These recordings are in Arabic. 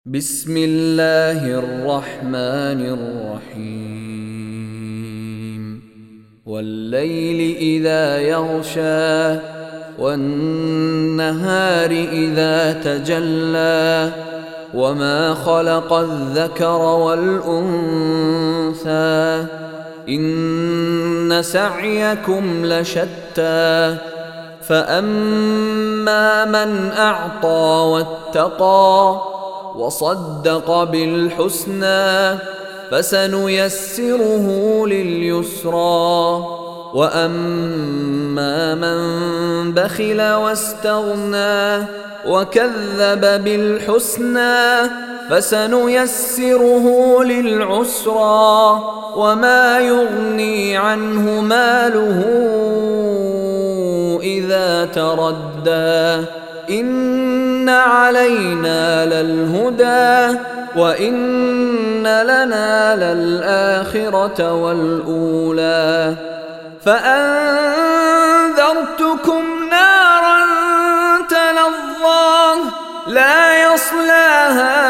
بسم الله الرحمن الرحيم والليل إذا يغشى والنهار إذا تجلى وما خلق الذكر والأنثى إن سعيكم لشتى فأما من أعطى واتقى وصدق بالحسنى فسنيسره لليسرى وأما من بخل واستغنى وكذب بالحسنى فسنيسره للعسرى وما يغني عنه ماله إذا تردى إن علينا للهدى وإن لنا للآخرة والأولى فأنذرتكم نارا تلظى لا يصلاها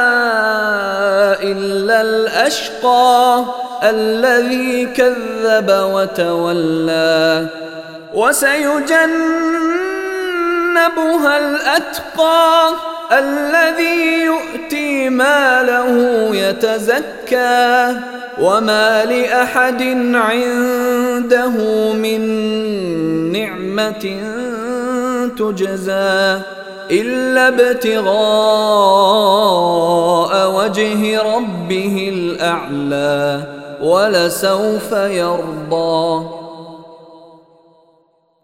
إلا الأشقى الذي كذب وتولى وسيجنبها الأتقى الذي يؤتي ماله يتزكى وما لأحد عنده من نعمة تجزى إلا ابتغاء وجه ربه الأعلى ولسوف يرضى.